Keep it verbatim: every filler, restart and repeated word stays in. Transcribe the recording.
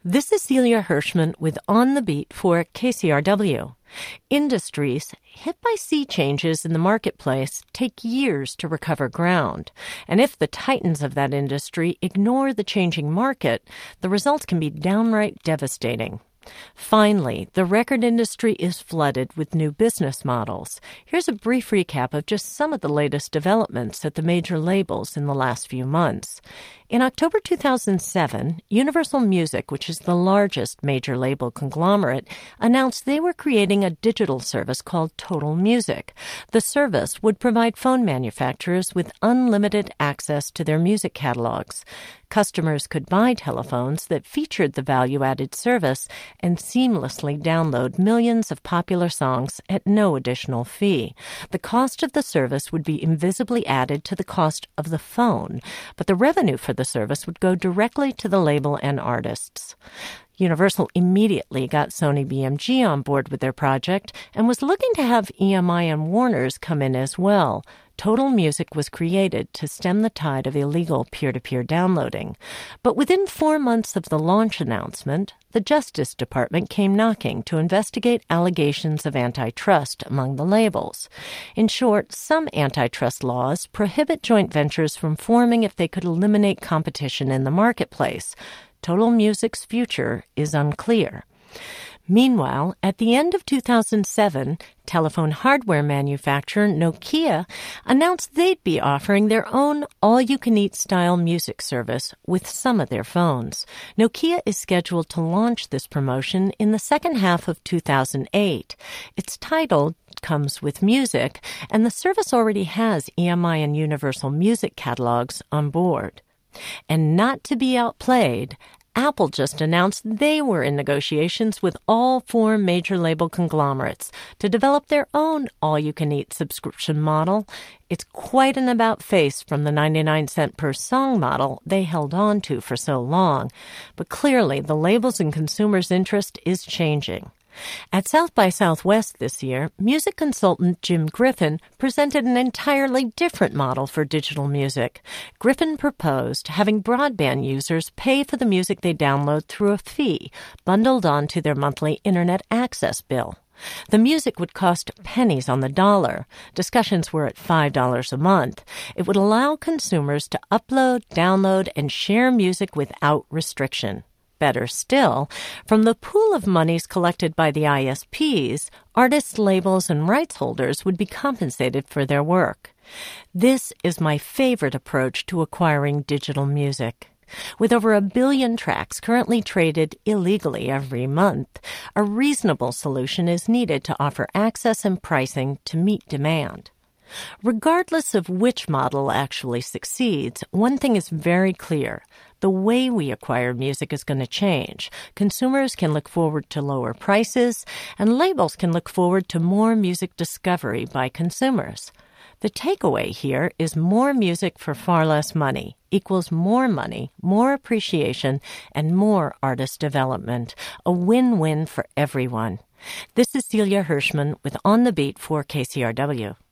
This is Celia Hirschman with On the Beat for K C R W. Industries hit by sea changes in the marketplace take years to recover ground. And if the titans of that industry ignore the changing market, the results can be downright devastating. Finally, the record industry is flooded with new business models. Here's a brief recap of just some of the latest developments at the major labels in the last few months. In October two thousand seven, Universal Music, which is the largest major label conglomerate, announced they were creating a digital service called Total Music. The service would provide phone manufacturers with unlimited access to their music catalogs. Customers could buy telephones that featured the value-added service and seamlessly download millions of popular songs at no additional fee. The cost of the service would be invisibly added to the cost of the phone, but the revenue for the service would go directly to the label and artists. Universal immediately got Sony B M G on board with their project and was looking to have E M I and Warner's come in as well. Total Music was created to stem the tide of illegal peer-to-peer downloading. But within four months of the launch announcement, the Justice Department came knocking to investigate allegations of antitrust among the labels. In short, some antitrust laws prohibit joint ventures from forming if they could eliminate competition in the marketplace. Total Music's future is unclear. Meanwhile, at the end of two thousand seven, telephone hardware manufacturer Nokia announced they'd be offering their own all-you-can-eat style music service with some of their phones. Nokia is scheduled to launch this promotion in the second half of two thousand eight. Its title comes with music, and the service already has E M I and Universal Music catalogs on board. And not to be outplayed, Apple just announced they were in negotiations with all four major label conglomerates to develop their own all-you-can-eat subscription model. It's quite an about-face from the ninety-nine cent per song model they held on to for so long. But clearly, the labels and consumers' interest is changing. At South by Southwest this year, music consultant Jim Griffin presented an entirely different model for digital music. Griffin proposed having broadband users pay for the music they download through a fee bundled onto their monthly internet access bill. The music would cost pennies on the dollar. Discussions were at five dollars a month. It would allow consumers to upload, download, and share music without restriction. Better still, from the pool of monies collected by the I S Ps, artists, labels, and rights holders would be compensated for their work. This is my favorite approach to acquiring digital music. With over a billion tracks currently traded illegally every month, a reasonable solution is needed to offer access and pricing to meet demand. Regardless of which model actually succeeds, one thing is very clear. The way we acquire music is going to change. Consumers can look forward to lower prices, and labels can look forward to more music discovery by consumers. The takeaway here is more music for far less money equals more money, more appreciation, and more artist development. A win-win for everyone. This is Celia Hirschman with On the Beat for K C R W.